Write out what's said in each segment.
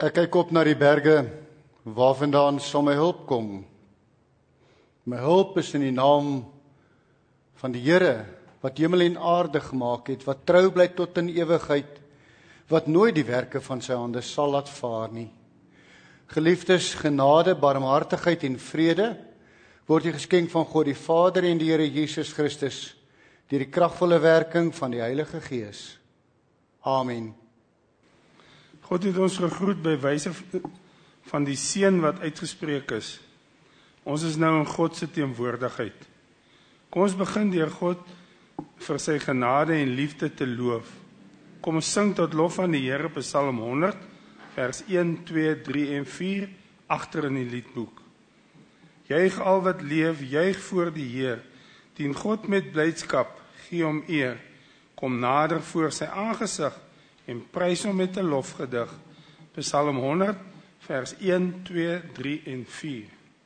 Ek kyk op na die berge, waarvandaan sal my hulp kom. My hulp is in die naam van die Here, wat hemel en aarde gemaak het, wat trou bly tot in ewigheid, wat nooit die werke van sy hande sal laat vaar nie. Geliefdes, genade, barmhartigheid en vrede word die geskenk van God die Vader en die Here Jesus Christus, deur die kragvolle werking van die Heilige Gees. Amen. God het ons gegroet by wyse van die seën wat uitgespreek is. Ons is nou in God se teenwoordigheid. Kom ons begin deur God vir sy genade en liefde te loof. Kom ons sing tot lof aan die Here, Psalm 100, vers 1, 2, 3 en 4, agter in die liedboek. Juig al wat leef, juig voor die Heer, dien God met blydskap, gee hom eer. Kom nader voor sy aangesig en prys hom met 'n lofgedig. Psalm 100, vers 1, 2, 3 en 4.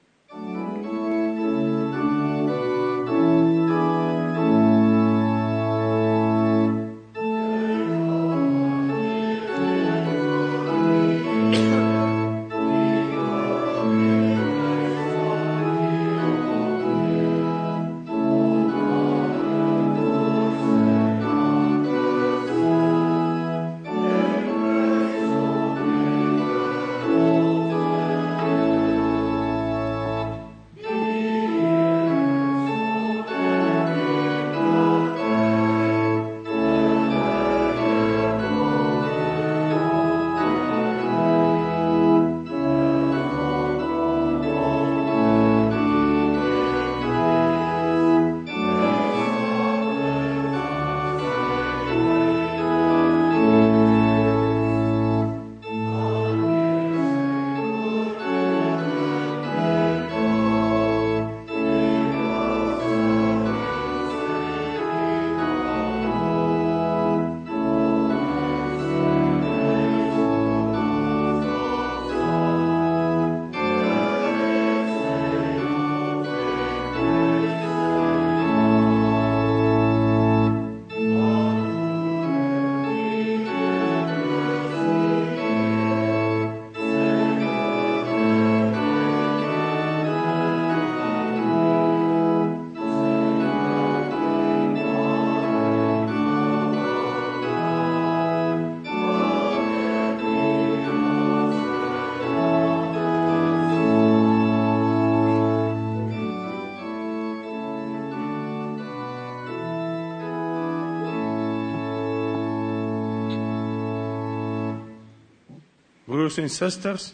Broers en susters,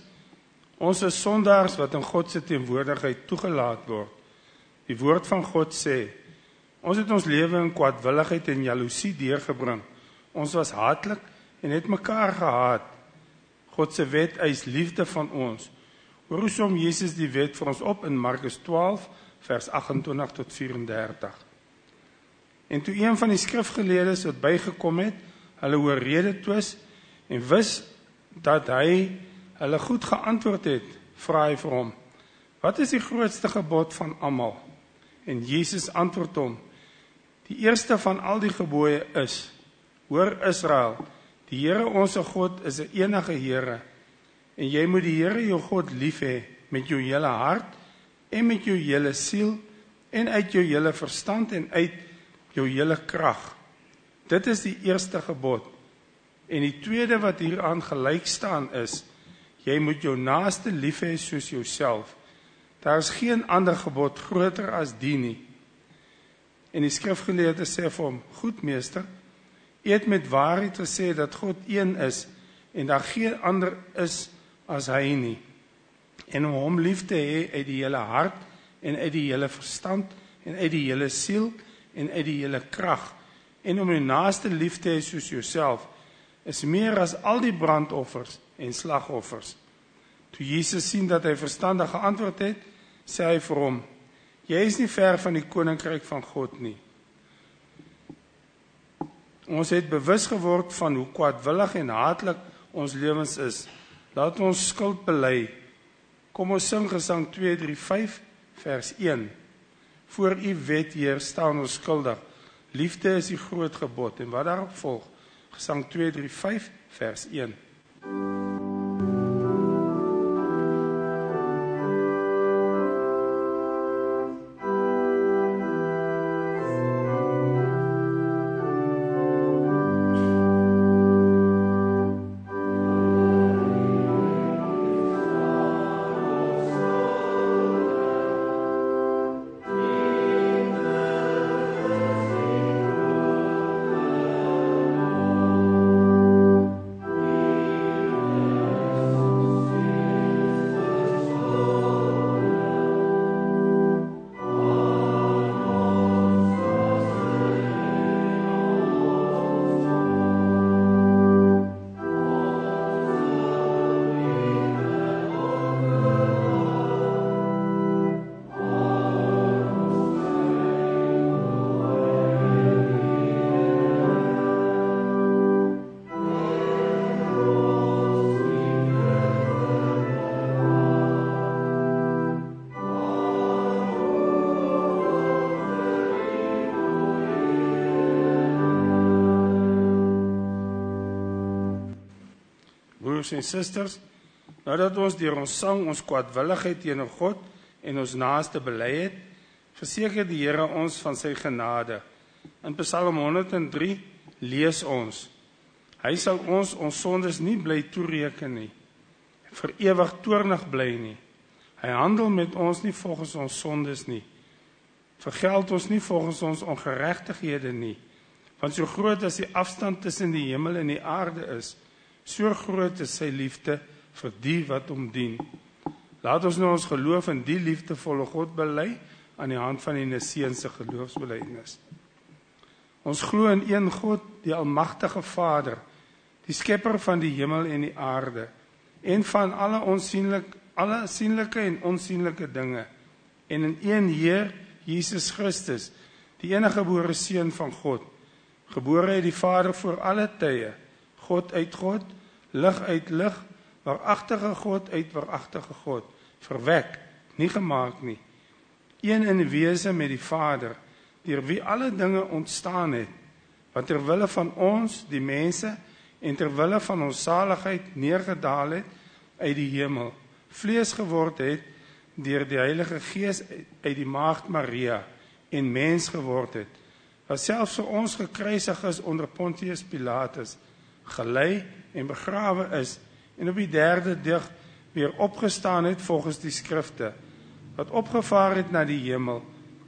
ons is sondaars wat in God se teenwoordigheid toegelaat word. Die woord van God sê, ons het ons lewe in kwaadwilligheid en jaloesie deurgebring. Ons was haatlik en het mekaar gehaat. God se wet eis liefde van ons. Hoor hoe som Jesus die wet vir ons op in Markus 12, vers 28 tot 34. En toe een van die skrifgeleerdes wat bygekom het, hulle oorrede twis en wis dat hy hulle goed geantwoord het, vra hy vir hom, wat is die grootste gebod van almal? En Jesus antwoord hom, die eerste van al die gebooie is, hoor Israel, die Here onse God is 'n enige Here, en jy moet die Here jou God lief hê, met jou hele hart, en met jou hele siel, en uit jou hele verstand, en uit jou hele krag. Dit is die eerste gebod. En die tweede wat hieraan gelyk staan is, jy moet jou naaste lief hê soos jouself. Daar is geen ander gebod groter as die nie. En die skrifgeleerde sê vir hom, goed meester, u het met waarheid gesê dat God een is, en daar geen ander is as hy nie. En om hom lief te hê uit die hele hart, en uit die hele verstand, en uit die hele siel, en uit die hele krag, en om jou naaste lief te hê soos jouself, is meer as al die brandoffers en slagoffers. Toe Jesus sien dat hy verstandig geantwoord het, sê hy vir hom, jy is nie ver van die koninkryk van God nie. Ons het bewus geword van hoe kwaadwillig en haatlik ons lewens is. Laat ons skuld bely. Kom ons sing gesang 235, vers 1. Voor u wet, Heer, staan ons skuldig. Liefde is die groot gebod. En wat daarop volg? Gesang 235, vers 1. broers en susters, nou dat ons deur ons sang ons kwaadwilligheid teenoor God en ons naaste bely het, verseker die Here ons van sy genade. In Psalm 103 lees ons: Hy sal ons sondes nie bly toereken nie, vir ewig toornig bly nie. Hy handel met ons nie volgens ons sondes nie, vergeld ons nie volgens ons ongeregtighede nie. Want so groot as die afstand tussen die hemel en die aarde is, so groot is sy liefde vir die wat hom dien. Laat ons nou ons geloof in die liefdevolle God bely aan die hand van die Niceense geloofsbelijdenis. Ons glo in een God, die almagtige Vader, die skepper van die hemel en die aarde, en van alle sienlike en onsienlike dinge, en in een Heer, Jesus Christus, die eniggebore Seun van God, gebore uit die Vader voor alle tye, God uit God, lig uit lig, waaragtige God uit waaragtige God, verwek, nie gemaak nie, een in wese met die Vader, deur wie alle dinge ontstaan het, wat terwille van ons, die mense, en terwille van ons saligheid neergedaal het uit die hemel, vlees geword het, deur die Heilige Gees uit die maagd Maria, en mens geword het, wat selfs vir ons gekruisig is onder Pontius Pilatus, gelei en begrawe is, en op die 3de dag weer opgestaan het volgens die skrifte, wat opgevaar het na die hemel,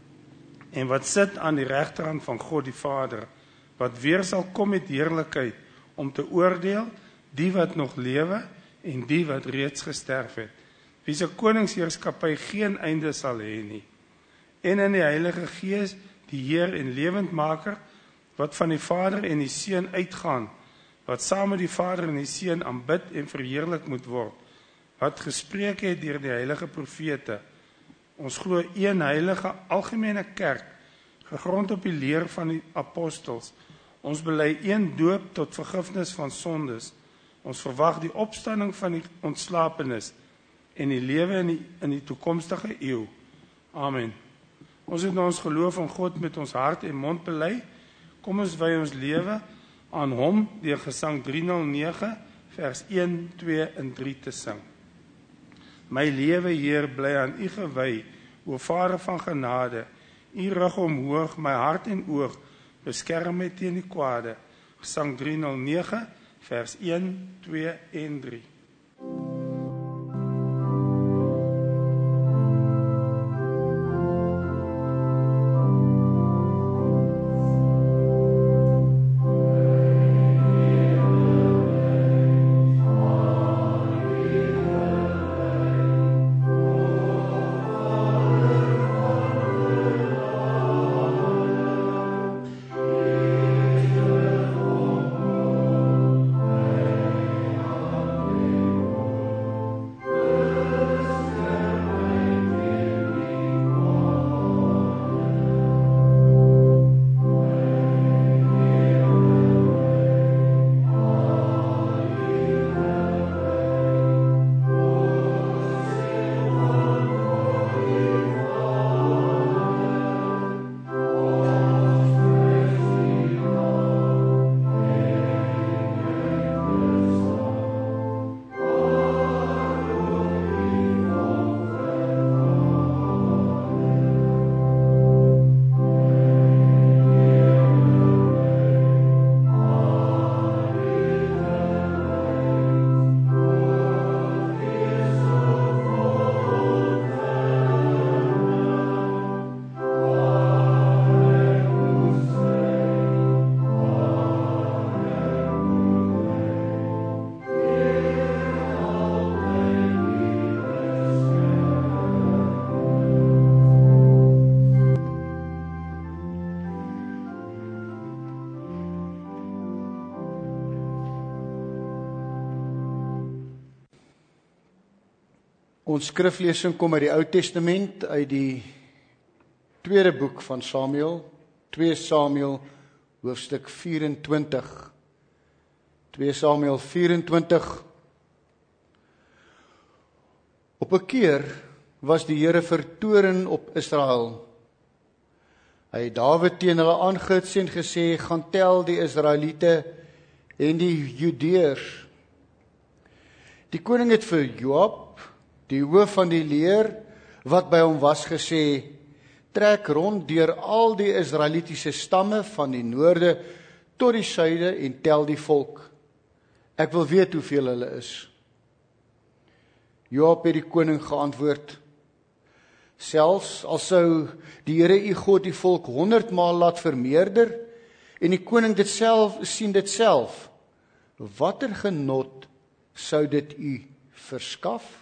en wat sit aan die regterhand van God die Vader, wat weer sal kom met heerlikheid, om te oordeel die wat nog lewe, en die wat reeds gesterf het, wie se koningsheerskappy geen einde sal hê nie, en in die Heilige Gees, die Heer en lewendmaker, wat van die Vader en die Seun uitgaan, wat saam met die Vader en die Seun aanbid en verheerlik moet word, wat gespreek het deur die heilige profete. Ons glo een heilige algemene kerk, gegrond op die leer van die apostels. Ons bely een doop tot vergifnis van sondes. Ons verwag die opstanding van die ontslapenis en die lewe in die toekomstige eeu. Amen. Ons het ons geloof in God met ons hart en mond bely. Kom ons wy ons lewe aan hom deur Gesang 309 vers 1, 2 en 3 te sing. My lewe, Heer, bly aan U gewy, o Vader van genade. U rig omhoog my hart en oog, beskerm my teen die kwade. Gesang 309 vers 1, 2 en 3. Ons skriflesing kom uit die Ou Testament, uit die tweede boek van Samuel, 2 Samuel, hoofstuk 24. 2 Samuel 24. Op 'n keer was die Here vertoorn op Israel. Hy het Dawid teen hulle aangehits en gesê, gaan tel die Israeliete en die Judeërs. Die koning het vir Joab, die hoof van die leer, wat by hom was, gesê: trek rond deur al die Israelitiese stamme van die noorde tot die suide en tel die volk. Ek wil weet hoeveel hulle is. Joab het die koning geantwoord: selfs al sou die Here u God die volk 100 maal laat vermeerder, en die koning sien dit self, watter genot sou dit u verskaf?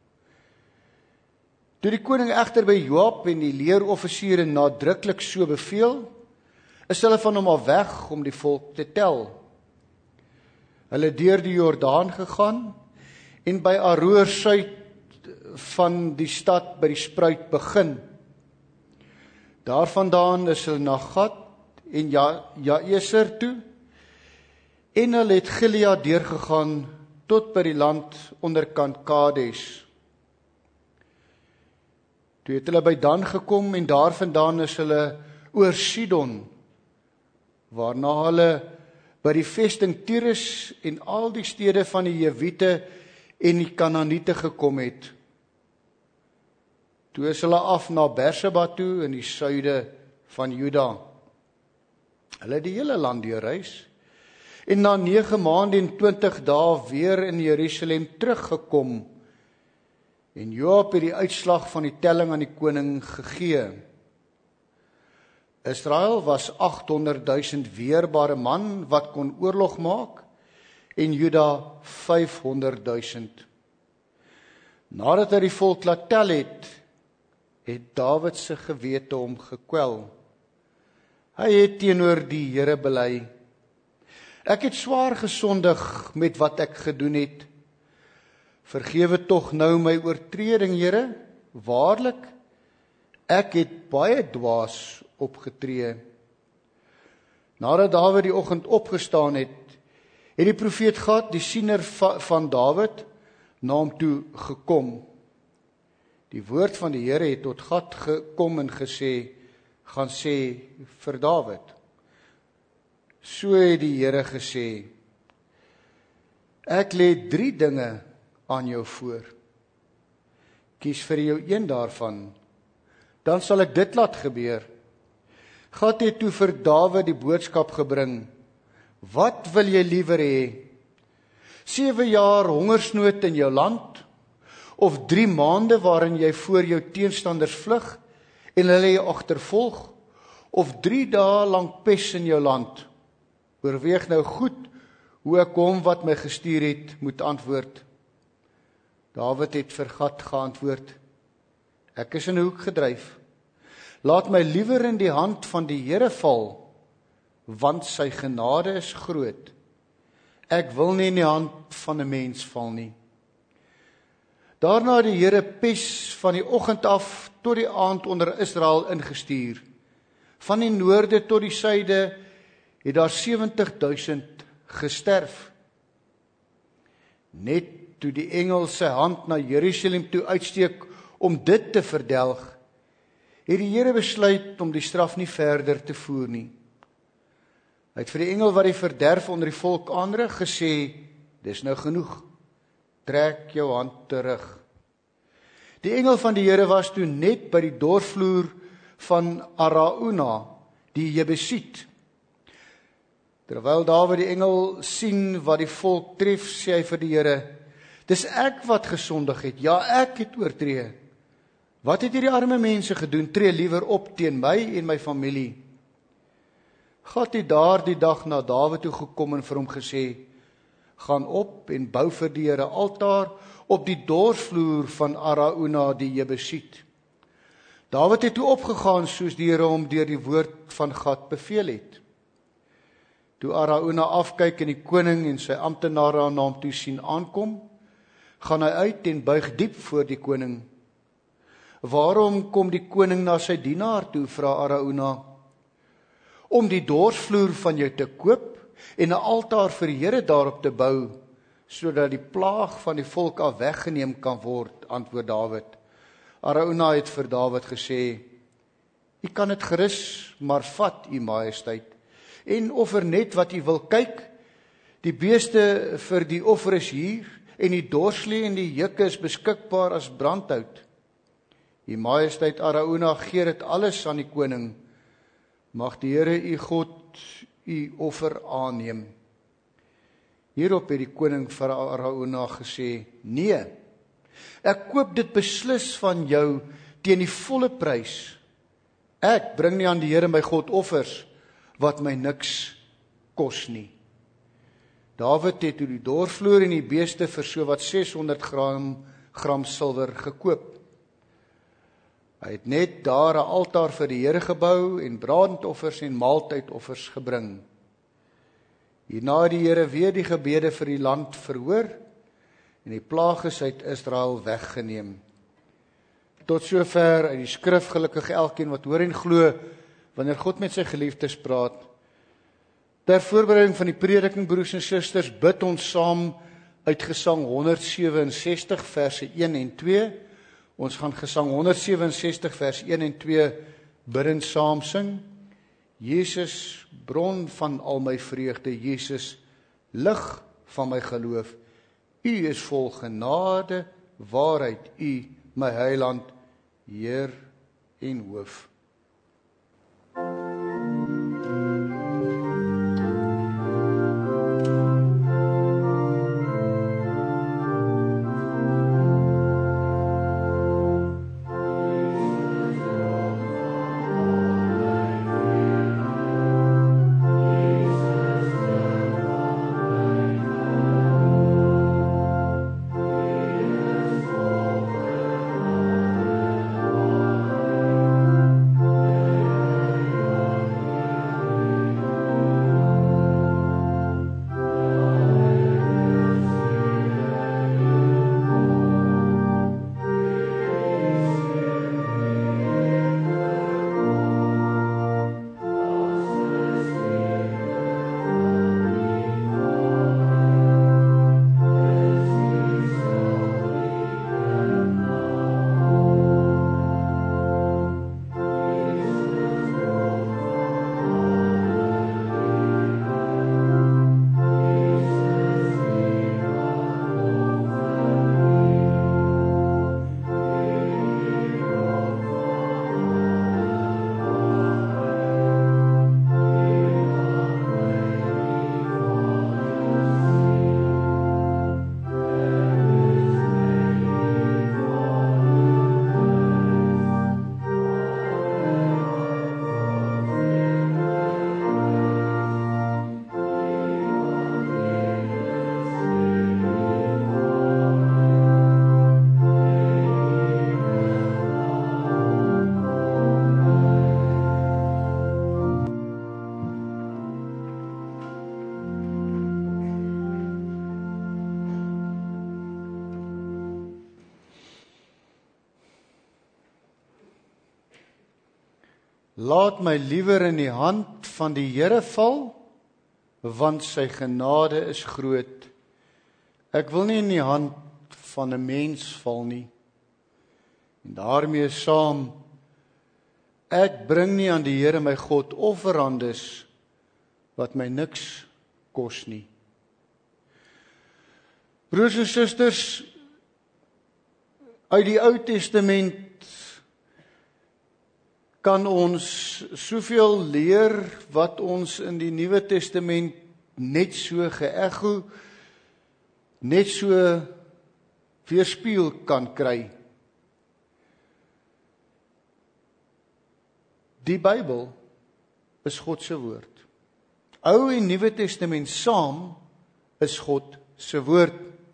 Toe die koning egter by Joab en die leeroffisiere nadruklik so beveel, is hulle van hom af weg om die volk te tel. Hulle het deur die Jordaan gegaan en by Aroer suid van die stad by die spruit begin. Daarvandaan is hulle na Gat en Jaeser toe, en hulle het Gilead deurgegaan tot by die land onderkant Kades. Toe het hulle by Dan gekom en daarvandaan is hulle oor Sidon, waarna hulle by die vesting Tyrus en al die stede van die Jewiete en die Kanaaniete gekom het. Toe is hulle af na Berseba toe in die suide van Juda. Hulle het die hele land deurreis en na 9 maande en 20 dae weer in Jerusalem teruggekom. En Joab het die uitslag van die telling aan die koning gegee. Israel was 800.000 weerbare man wat kon oorlog maak, en Juda 500.000. Nadat hy die volk laat tel het Dawid se gewete hom gekwel. Hy het teenoor die Here bely: ek het swaar gesondig met wat ek gedoen het. Vergewe tog nou my oortreding, Here. Waarlik, ek het baie dwaas opgetree. Nadat Dawid die oggend opgestaan het die profeet Gad, die siener van Dawid, na hom toe gekom. Die woord van die Here het tot Gad gekom en gesê: gaan sê vir Dawid. So het die Here gesê: ek lê 3 dinge aan jou voor. Kies vir jou een daarvan, dan sal ek dit laat gebeur. Gad het toe vir Dawid die boodskap gebring: wat wil jy liewer hê? 7 jaar hongersnood in jou land, of 3 maande waarin jy voor jou teenstanders vlug en hulle jou agtervolg, of 3 dae lank pes in jou land? Oorweeg nou goed hoe ek hom wat my gestuur het moet antwoord. Dawid het vir Gad geantwoord: ek is in 'n hoek gedryf. Laat my liewer in die hand van die Here val, want sy genade is groot. Ek wil nie in die hand van 'n mens val nie. Daarna het die Here pes van die oggend af tot die aand onder Israel ingestuur. Van die noorde tot die suide het daar 70.000 gesterf. Net toe die engel sy hand na Jerusalem toe uitsteek om dit te verdelg, het die Here besluit om die straf nie verder te voer nie. Hy het vir die engel wat die verderf onder die volk aanrig gesê: dis nou genoeg, trek jou hand terug. Die engel van die Here was toe net by die doorvloer van Arauna, die Jebusiet. Terwyl Dawid die engel sien wat die volk tref, sê hy vir die Here: dis ek wat gesondig het, ja, ek het oortree. Wat het hierdie arme mense gedoen? Tree liewer op teen my en my familie. God het daardie dag na Dawid toe gekom en vir hom gesê: gaan op en bou vir die Here altaar op die dorsvloer van Arauna die Jebusiet. Dawid het toe opgegaan soos die Here hom deur die woord van God beveel het. Toe Arauna afkyk en die koning en sy amptenare na hom toe sien aankom, gaan hy uit en buig diep voor die koning. Waarom kom die koning na sy dienaar toe, vra Arauna? Om die dorsvloer van jou te koop en 'n altaar vir die Here daarop te bou, sodat die plaag van die volk af weggeneem kan word, antwoord Dawid. Arauna het vir Dawid gesê: u kan dit gerus maar vat, u majesteit, en offer net wat u wil. Kyk, die beeste vir die offer is hier, en die dorslee en die juke is beskikbaar as brandhout. U Majesteit Arauna gee dit alles aan die koning. Mag die Here u God u offer aanneem. Hierop het die koning vir Arauna gesê, nee, ek koop dit beslis van jou teen die volle prys. Ek bring nie aan die Here my God offers wat my niks kos nie. Dawid het toe die dorvloer en die beeste vir so wat 600 gram silwer gekoop. Hy het net daar 'n altaar vir die Here gebou en brandoffers en maaltydoffers gebring. Hierna het die Here weer die gebede vir die land verhoor en die plaages uit Israel weggeneem. Tot sover uit die skrif, gelukkig elkeen wat hoor en glo, wanneer God met sy geliefdes praat. Ter voorbereiding van die prediking, broers en susters, bid ons saam uit Gesang 167 verse 1 en 2. Ons gaan Gesang 167 vers 1 en 2 bidend saam sing. Jesus, bron van al my vreugde, Jesus, lig van my geloof. U is vol genade, waarheid, U, my heiland, Heer en hoof. Laat my liewer in die hand van die Here val, want sy genade is groot. Ek wil nie in die hand van 'n mens val nie. En daarmee saam, ek bring nie aan die Here my God offerandes wat my niks kos nie. Broers en susters, uit die Ou Testament kan ons soveel leer wat ons in die Nuwe Testament net so geëcho, net so weerspieël kan kry. Die Bybel is God se woord. Ou en Nuwe Testament saam is God se woord.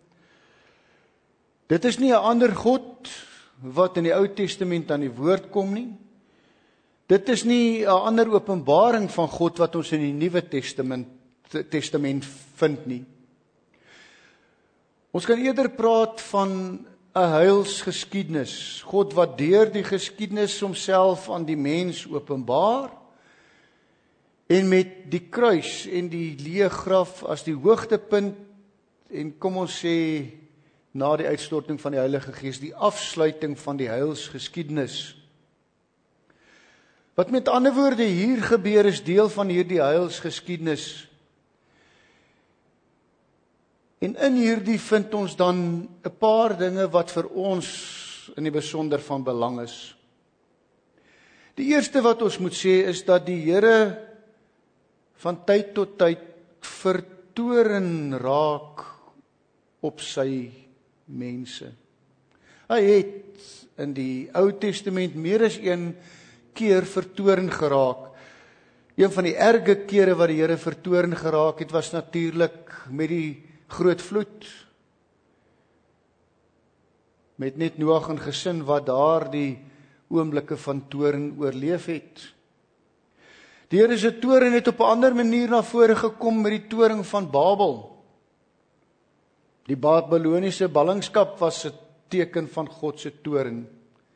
Dit is nie 'n ander God wat in die Ou Testament aan die woord kom nie. Dit is nie 'n ander openbaring van God wat ons in die Nuwe Testament vind nie. Ons kan eerder praat van 'n heilsgeskiedenis. God wat deur die geskiedenis homself aan die mens openbaar en met die kruis en die leë graf as die hoogtepunt en kom ons sê na die uitstorting van die Heilige Gees die afsluiting van die heilsgeskiedenis. Wat met ander woorde hier gebeur, is deel van hierdie heilsgeskiedenis. En in hierdie vind ons dan 'n paar dinge wat vir ons in die besonder van belang is. Die eerste wat ons moet sê is dat die Here van tyd tot tyd vertoren raak op sy mense. Hy het in die Ou Testament meer as een keer vertoren geraak. Een van die erge kere wat die Here vertoren geraak het, was natuurlik met die groot vloed. Met net Noag en gesin wat daar die oomblikke van toorn oorleef het. Die Here se toorn het op 'n ander manier na vore gekom met die toorn van Babel. Die Babiloniese ballingskap was 'n teken van God se toorn.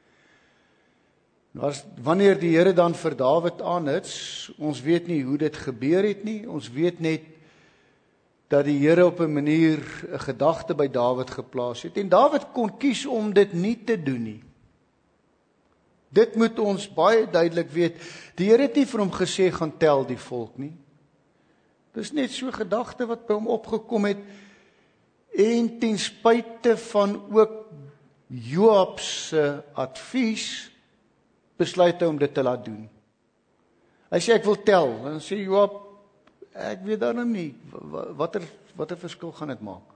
Wanneer die Here dan vir Dawid aanhits, ons weet nie hoe dit gebeur het nie, ons weet net dat die Here op 'n manier 'n gedagte by Dawid geplaas het, en Dawid kon kies om dit nie te doen nie. Dit moet ons baie duidelik weet. Die Here het nie vir hom gesê, gaan tel die volk nie. Dis net so 'n gedagte wat by hom opgekom het, en ten spyte van ook Joab se advies, besluit hy om dit te laat doen. Hy sê, ek wil tel. Dan sê Joab, ek weet daarom nie, watter verskil gaan dit maak?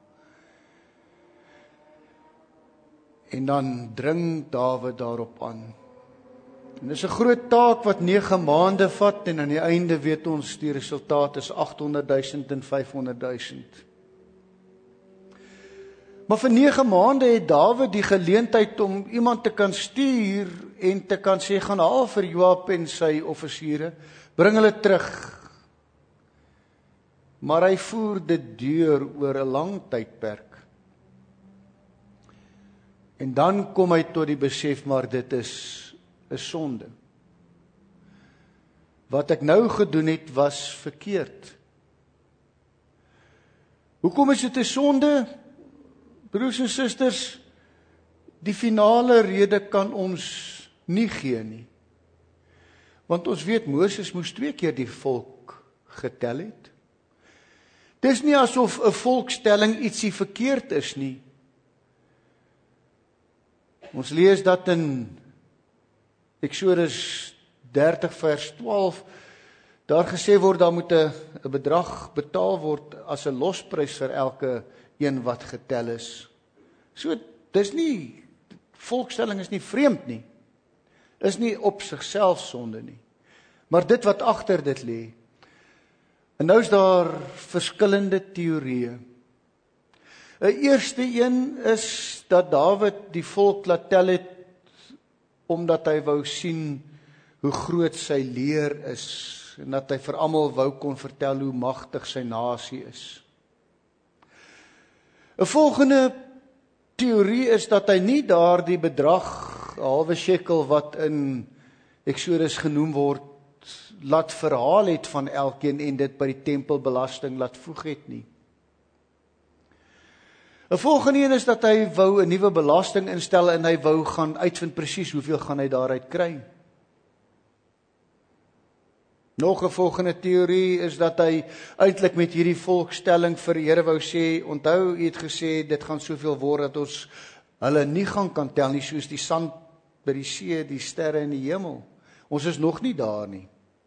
En dan dring Dawid daarop aan. En dis 'n groot taak wat 9 maande vat, en aan die einde weet ons, die resultaat is 800.000 en 500.000. Maar vir 9 maande het Dawid die geleentheid om iemand te kan stuur en te kan sê, gaan haal vir Joab en sy offisiere, bring hulle terug. Maar hy voer dit deur oor 'n lang tydperk. En dan kom hy tot die besef, maar dit is 'n sonde. Wat ek nou gedoen het, was verkeerd. Hoekom is dit 'n sonde? Broers en susters, die finale rede kan ons nie gee nie. Want ons weet, Moses moes 2 keer die volk getel het. Dis nie asof 'n volkstelling ietsie verkeerd is nie. Ons lees dat in Eksodus 30 vers 12, daar gesê word, daar moet 'n bedrag betaal word as 'n losprys vir elke een wat getel is. So, dis nie, volkstelling is nie vreemd nie. Is nie op sigself sonde nie. Maar dit wat agter dit lê. En nou is daar verskillende teorieë. 'n Eerste een is dat Dawid die volk laat tel het omdat hy wou sien hoe groot sy leer is, en dat hy vir almal wou kon vertel hoe magtig sy nasie is. 'n Volgende teorie is dat hy nie daardie bedrag, 'n halwe shekel wat in Eksodus genoem word, laat verhaal het van elkeen en dit by die tempelbelasting laat voeg het nie. 'n Volgende een is dat hy wou 'n nuwe belasting instel en hy wou gaan uitvind presies hoeveel gaan hy daaruit kry. Nog 'n volgende teorie is dat hy eintlik met hierdie volkstelling vir die Here wou sê, onthou, hy het gesê, dit gaan soveel word dat ons hulle nie gaan kan tel nie, soos die sand by die see, die sterre in die hemel. Ons is nog nie daar nie.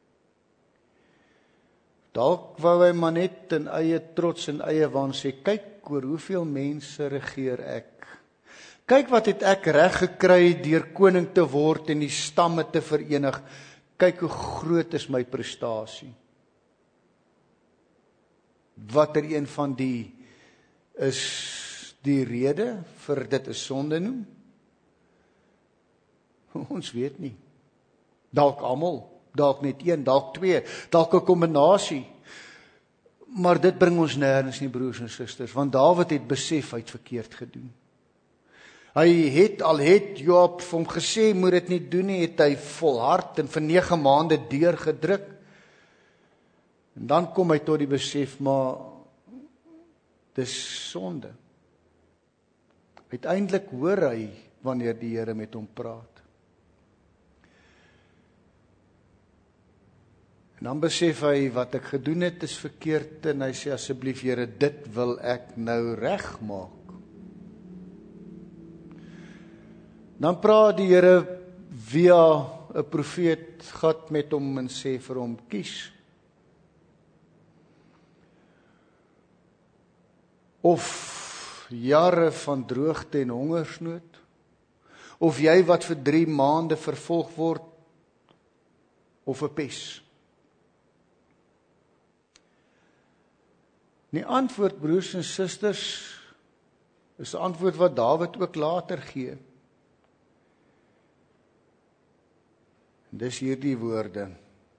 Dalk wou hy maar net in eie trots en eie waan sê, kyk oor hoeveel mense regeer ek. Kyk wat het ek reg gekry deur koning te word en die stamme te verenig. Kyk hoe groot is my prestasie. Watter een van die is die rede vir dit 'n sonde noem? Ons weet nie. Dalk almal, dalk net een, dalk 2, dalk 'n kombinasie. Maar dit bring ons nêrens nie, broers en susters, want Dawid het besef hy het verkeerd gedoen. Hy het Joab vir hom gesê, moet dit nie doen nie, het hy volhard en vir 9 maande deurgedruk. En dan kom hy tot die besef, maar dis sonde. Uiteindelik hoor hy wanneer die Here met hom praat. En dan besef hy, wat ek gedoen het is verkeerd, en hy sê, asseblief Here, dit wil ek nou regmaak. Dan praat die Here via 'n profeet gat met hom en sê vir hom, kies. Of jare van droogte en hongersnood, of jy wat vir 3 maande vervolg word, of 'n pes. Die antwoord, broers en susters, is 'n antwoord wat Dawid ook later gee. En dis hierdie woorde: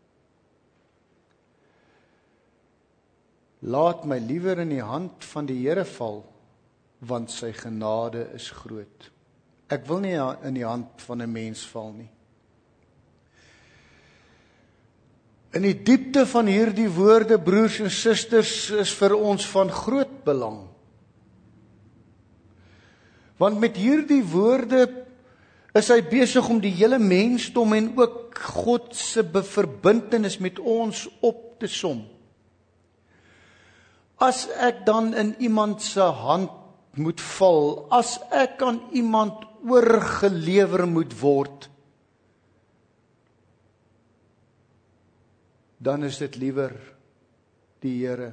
Laat my liewer in die hand van die Here val, want sy genade is groot. Ek wil nie in die hand van 'n mens val nie. In die diepte van hierdie woorde, broers en susters, is vir ons van groot belang. Want met hierdie woorde is hy besig om die hele mensdom en ook God se verbintenis met ons op te som. As ek dan in iemand se hand moet val, as ek aan iemand oorgelewer moet word, dan is dit liewer die Here.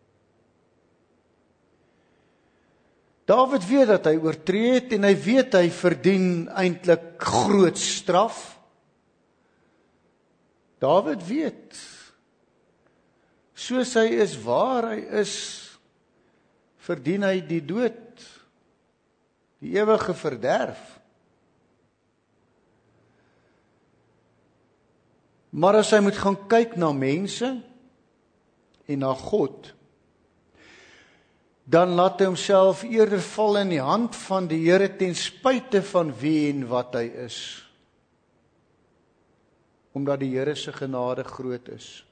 Dawid weet dat hy oortree het en hy weet hy verdien eintlik groot straf. Dawid weet, soos hy is waar hy is, verdien hy die dood, die ewige verderf. Maar as hy moet gaan kyk na mense en na God, dan laat hy homself eerder val in die hand van die Here ten spyte van wie en wat hy is. Omdat die Here se genade groot is.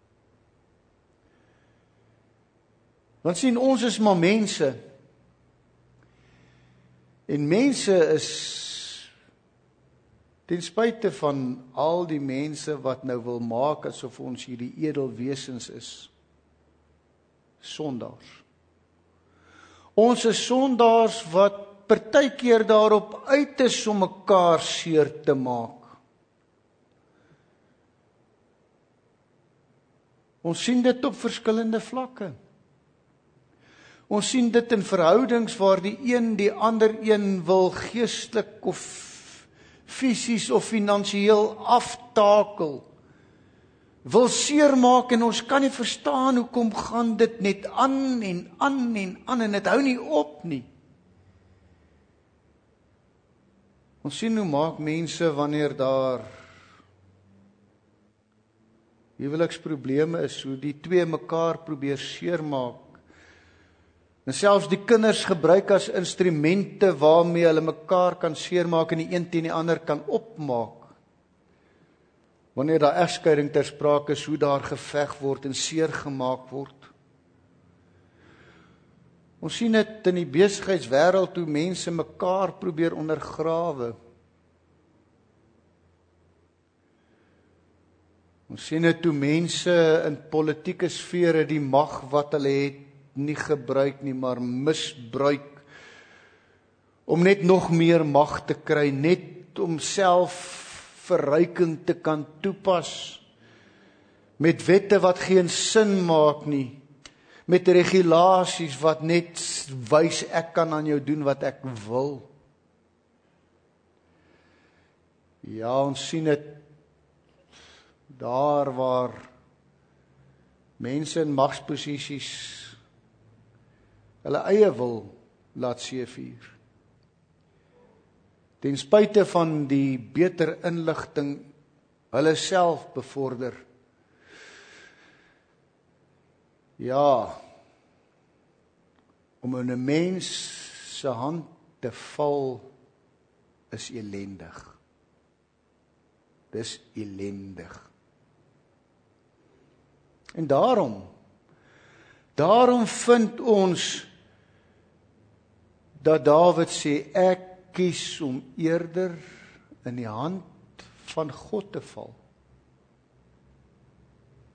Want sien, ons is maar mense. En mense is, ten spyte van al die mense wat nou wil maak asof ons hierdie edelwesens is, sondaars. Ons is sondaars wat partykeer daarop uit is om mekaar seer te maak. Ons sien dit op verskillende vlakke. Ons sien dit in verhoudings waar die een die ander een wil geestelik of fisies of finansiëel aftakel, wil seermaak, en ons kan nie verstaan hoekom gaan dit net aan en aan en aan, en dit hou nie op nie. Ons sien hoe maak mense wanneer daar huweliksprobleme is, hoe die twee mekaar probeer seermaak. En selfs die kinders gebruik as instrumente waarmee hulle mekaar kan seermaak en die een teen die ander kan opmaak. Wanneer daar egskeiding ter sprake is, hoe daar geveg word en seer gemaak word. Ons sien dit in die besigheidswêreld hoe mense mekaar probeer ondergrawe. Ons sien dit hoe mense in politieke sfere die mag wat hulle het nie gebruik nie, maar misbruik om net nog meer mag te kry, net om self verryking te kan toepas, met wette wat geen sin maak nie, met regulasies wat net wys ek kan aan jou doen wat ek wil. Ja, ons sien dit daar waar mense in magsposisies hulle eie wil laat seevier. Ten spyte van die beter inligting hulle self bevorder. Ja, om in 'n mens se hand te val is elendig. Dis elendig. En daarom vind ons dat Dawid sê, ek kies om eerder in die hand van God te val.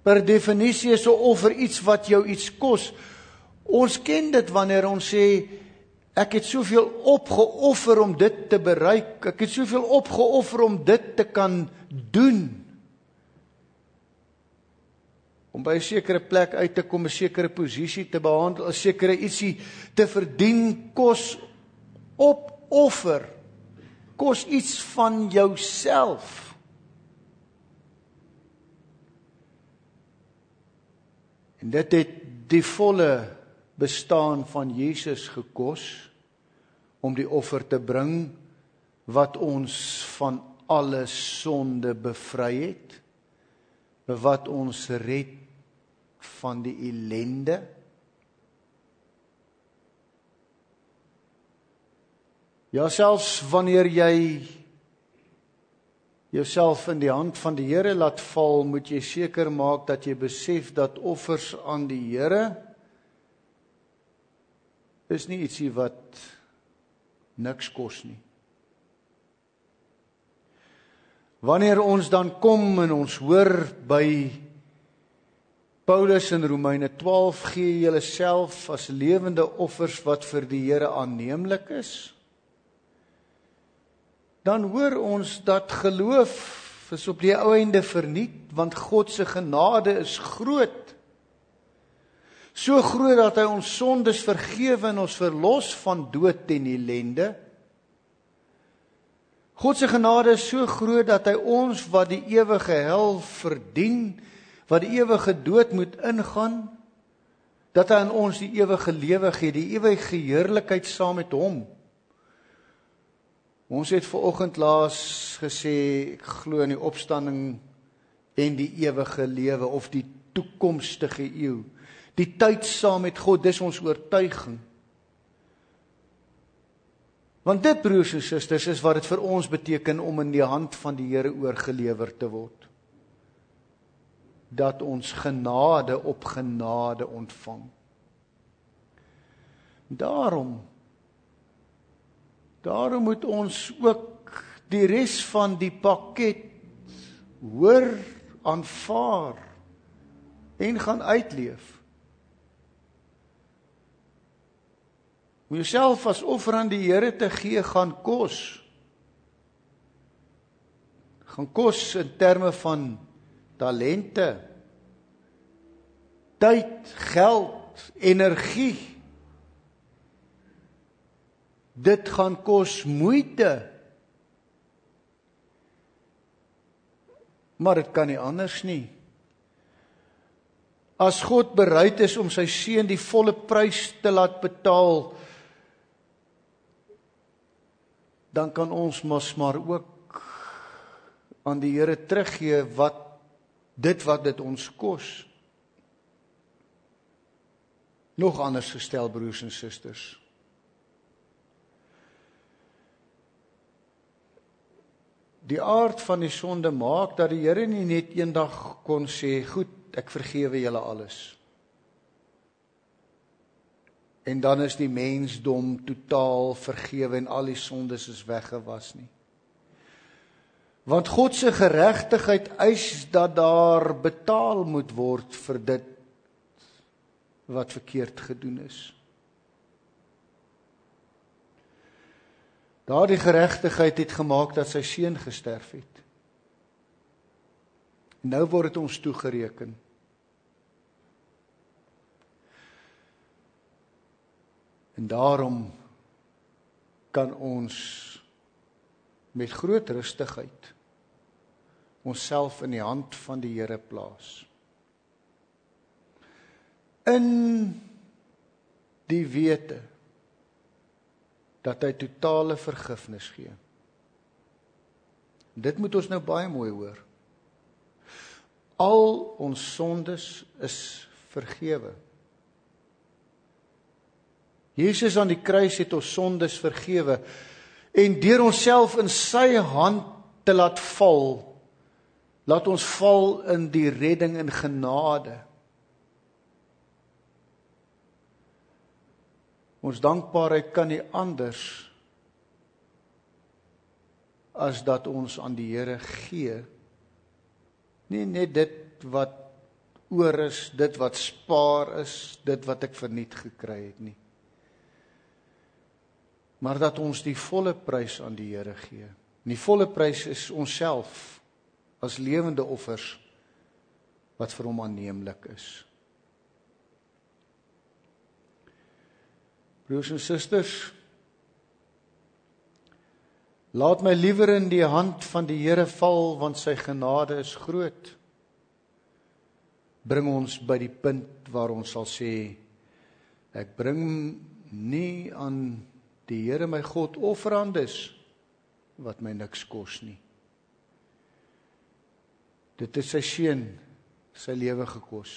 Per definisie is 'n offer iets wat jou iets kos. Ons ken dit wanneer ons sê, ek het soveel opgeoffer om dit te bereik, ek het soveel opgeoffer om dit te kan doen. Om by 'n sekere plek uit te kom, 'n sekere posisie te behandel, 'n sekere ietsie te verdien, kos opoffer, kos iets van jouself. En dit het die volle bestaan van Jesus gekos, om die offer te bring, wat ons van alle sonde bevry het, wat ons red van die ellende. Ja, selfs wanneer jy jouself in die hand van die Here laat val, moet jy seker maak dat jy besef dat offers aan die Here is nie ietsie wat niks kos nie. Wanneer ons dan kom en ons hoor by Paulus in Romeine 12, gee julle self as lewende offers wat vir die Here aanneemlik is, dan hoor ons dat geloof is op die ou einde verniet, want God se genade is groot. So groot dat hy ons sondes vergewe en ons verlos van dood en ellende. God se genade is so groot dat hy ons wat die ewige hel verdien, wat die ewige dood moet ingaan, dat hy aan ons die ewige lewe gee, die ewige heerlikheid saam met hom. Ons het vanoggend laas gesê, ek glo in die opstanding en die ewige lewe, of die toekomstige eeu. Die tyd saam met God, dis ons oortuiging. Want dit, broers en susters, is wat dit vir ons beteken om in die hand van die Here oorgelewer te word. Dat ons genade op genade ontvang. Daarom moet ons ook die res van die pakket hoor, aanvaar en gaan uitleef. Om jouself as offer aan die Here te gee, gaan kos. Gaan kos in terme van talente, tyd, geld, energie. Dit gaan kos moeite. Maar dit kan nie anders nie. As God bereid is om sy seun die volle prys te laat betaal, dan kan ons mos maar ook aan die Here teruggee wat dit ons kos. Nog anders gestel, broers en susters. Die aard van die sonde maak dat die Here nie net eendag kon sê, goed, ek vergewe julle alles. En dan is die mensdom totaal vergewe en al die sondes is weggewas nie. Want God se geregtigheid eis dat daar betaal moet word vir dit wat verkeerd gedoen is. Daardie geregtigheid het gemaak dat sy seun gesterf het. En nou word dit ons toegereken. En daarom kan ons met groot rustigheid onsself in die hand van die Here plaas. In die wete dat hy totale vergifnis gee. Dit moet ons nou baie mooi hoor. Al ons sondes is vergewe. Jesus aan die kruis het ons sondes vergewe en deur onsself in sy hand te laat val, laat ons val in die redding en genade. Ons dankbaarheid kan nie anders as dat ons aan die Here gee, nie net dit wat oor is, dit wat spaar is, dit wat ek verniet gekry het nie. Maar dat ons die volle prys aan die Here gee. En die volle prys is onsself as lewende offers wat vir hom aanneemlik is. Broers en susters, laat my liewer in die hand van die Here val, want sy genade is groot. Bring ons by die punt waar ons sal sê, ek bring nie aan die Here my God offerandes wat my niks kos nie. Dit is sy seun, sy lewe gekos.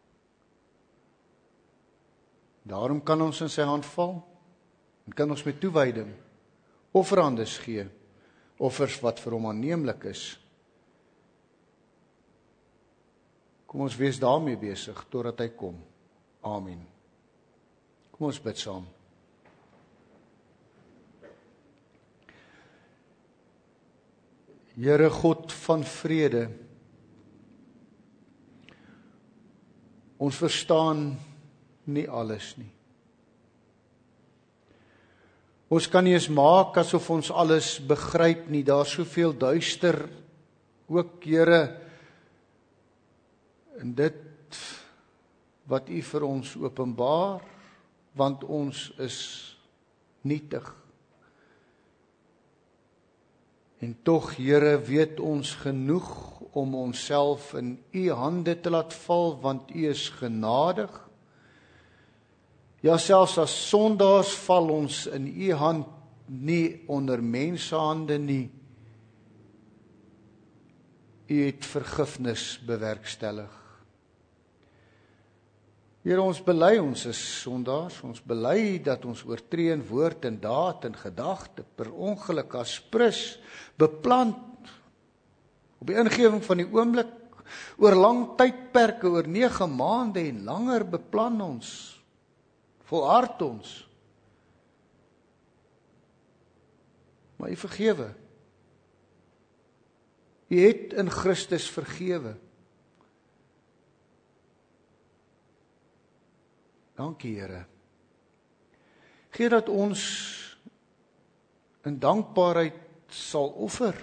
Daarom kan ons in sy hand val en kan ons met toewyding offerandes gee, offers wat vir hom aanneemlik is. Kom ons wees daarmee besig totdat hy kom. Amen. Kom ons bid saam. Here God van vrede, ons verstaan nie alles nie. Ons kan nie eens maak asof ons alles begryp nie, daar is soveel duister, ook Here, in dit wat U vir ons openbaar, want ons is nietig. En tog, Here, weet ons genoeg om onsself in U hande te laat val, want U is genadig. Ja, selfs as sondaars val ons in U hand, nie onder mensehande nie. U het vergifnis bewerkstellig. Here, ons bely ons is sondaars, ons bely dat ons oortree in woord en daad en gedagte, per ongeluk as prins, beplant, op die ingewing van die oomblik, oor lang tydperke, oor 9 maande en langer beplan ons, volhard ons. Maar U vergewe. U het in Christus vergewe. Dankie, Here. Gee dat ons in dankbaarheid sal offer,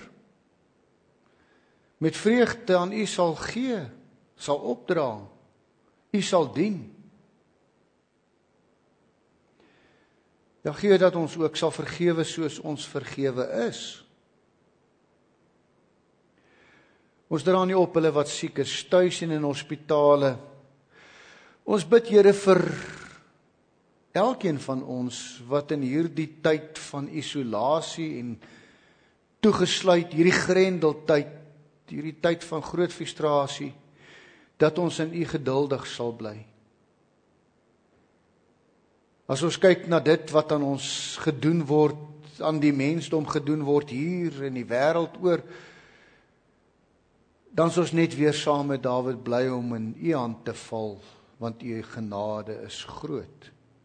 met vreugde aan U sal gee, sal opdra, U sal dien. Ja, gee dat ons ook sal vergewe soos ons vergewe is. Ons dra nie op hulle wat siek is, tuis en in hospitale. Ons bid, Here, vir elkeen van ons wat in hierdie tyd van isolasie en toegesluit, hierdie grendeltyd, hierdie tyd van groot frustrasie, dat ons in U geduldig sal bly. As ons kyk na dit wat aan ons gedoen word, aan die mensdom gedoen word hier in die wêreld oor, dan is ons net weer saam met Dawid bly om in U hand te val, want U genade is groot.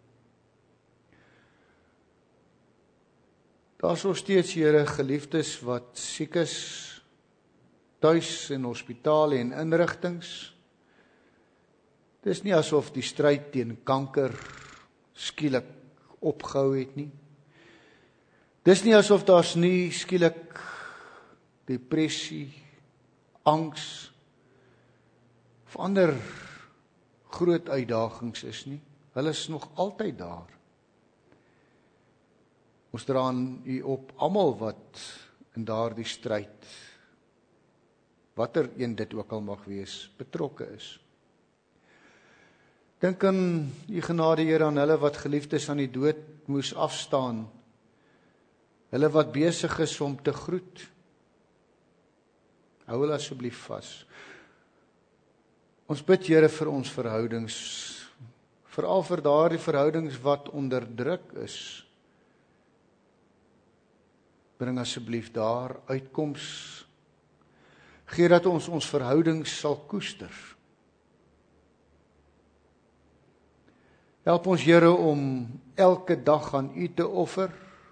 Daar is nog steeds, Here, geliefdes wat siek is, tuis en hospitale en inrigtings. Dis nie asof die stryd teen kanker skielik opgehou het nie. Dis nie asof daar's nie skielik depressie, angs of ander groot uitdagings is nie. Hulle is nog altyd daar. Ons dra aan U op almal wat in daardie stryd, watter een dit ook al mag wees, betrokke is. Dink aan U genade, Here, aan hulle wat geliefdes aan die dood moes afstaan, hulle wat besig is om te groet. Hou hulle asseblief vas. Ons bid, Here, vir ons verhoudings, veral vir daardie verhoudings wat onder druk is. Bring asseblief daar uitkoms. Gee dat ons verhoudings sal koester. Help ons, Here, om elke dag aan U te offer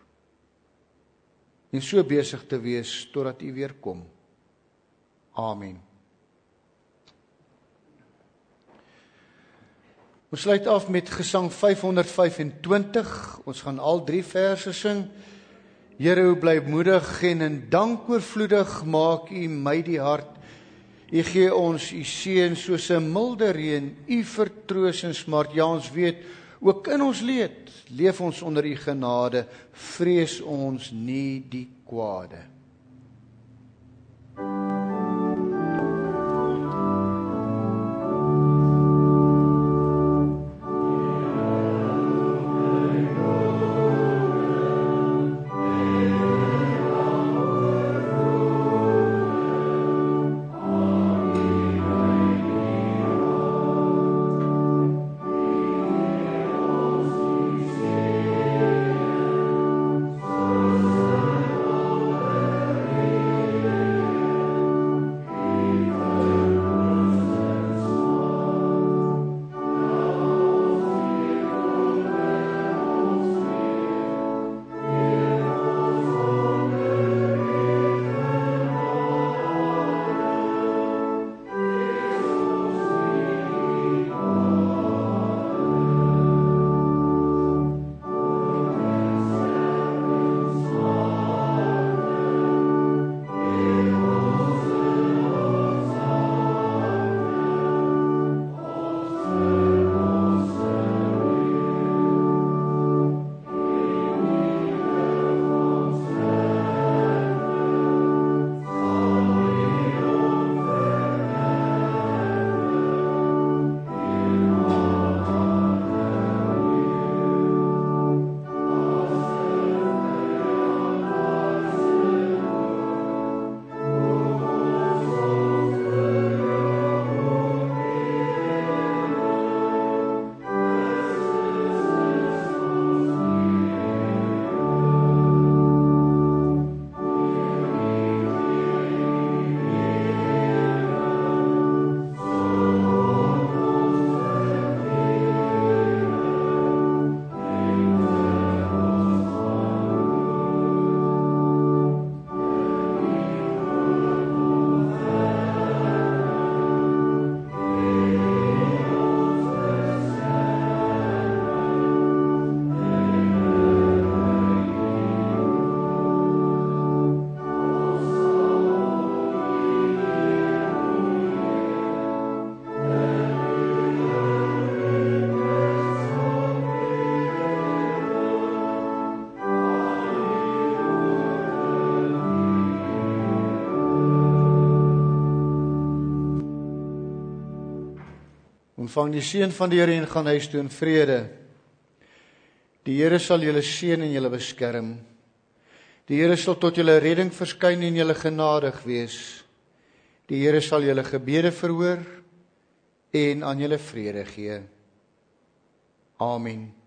en so besig te wees totdat U weer kom. Amen. Ons sluit af met Gesang 525. Ons gaan al 3 verse sing. Here, u bly moedig en in dank oorvloedig maak u my die hart. U gee ons u seën soos 'n milde reën, u vertroos en smart. Ja, ons weet, ook in ons leed, leef ons onder u genade, vrees ons nie die kwade. Ontvang die seën van die Here en gaan huis toe in vrede. Die Here sal julle seën en julle beskerm. Die Here sal tot julle redding verskyn en julle genadig wees. Die Here sal julle gebede verhoor en aan julle vrede gee. Amen.